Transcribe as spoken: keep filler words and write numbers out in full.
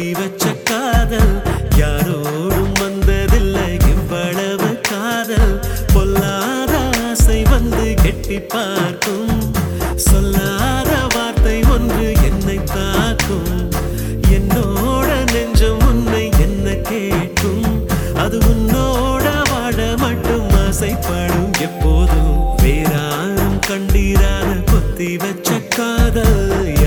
பொத்தி வச்ச காதல் யாரோடும் வந்ததில்லை இவ்வளவு காதல் பொல்லாத ஆசை வந்து கெட்டி பார்க்கும் சொல்லாத வார்த்தை ஒன்று என்னை தாக்கும் என்னோட நெஞ்சம் உன்னை என்ன கேட்கும் அது உன்னோட வாழ மட்டும் ஆசைப்படும் எப்போதும் வேறாரும் கண்டீராத பொத்தி வச்ச காதல்